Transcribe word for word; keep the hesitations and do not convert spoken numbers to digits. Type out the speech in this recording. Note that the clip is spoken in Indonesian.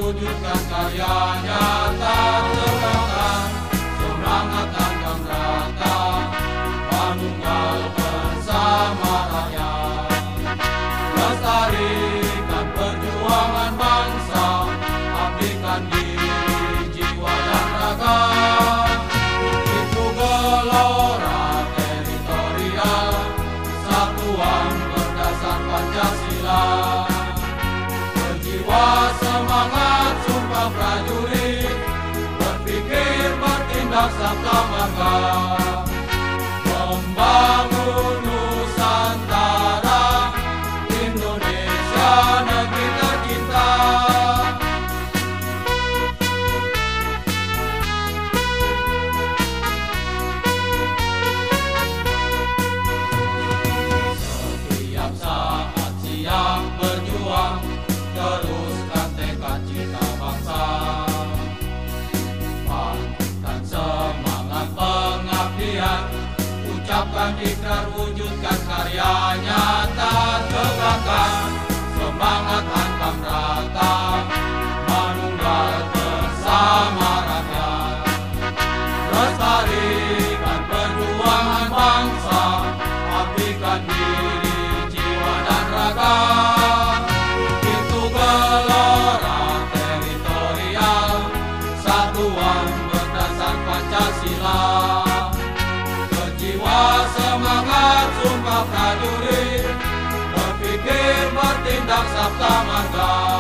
terwujudkan karya nyata tegakkan semangat tanggang rata manunggal bersama rakyat. Lestarikan perjuangan bangsa, abdikan diri, jiwa dan raga. Itu gelora teritorial, satuan berdasar Pancasila. Berjiwa semangat sumpah prajurit, berpikir bertindak sabta marga. Membangun Nusantara, Indonesia negeri tercinta. Setiap saat siap berjuang, teruskan tekad cita bangsa. Bangkitkan semangat pengabdian, ucapkan ikrar, wujudkan karya nyata tegakkan semangat hantam rata manunggal bersama rakyat. Lestarikan perjuangan bangsa, abdikan diri, jiwa dan raga. Itu gelora teritorial, satuan berdasar Pancasila. Berjiwa semangat sumpah prajurit, berpikir bertindak sabta marga.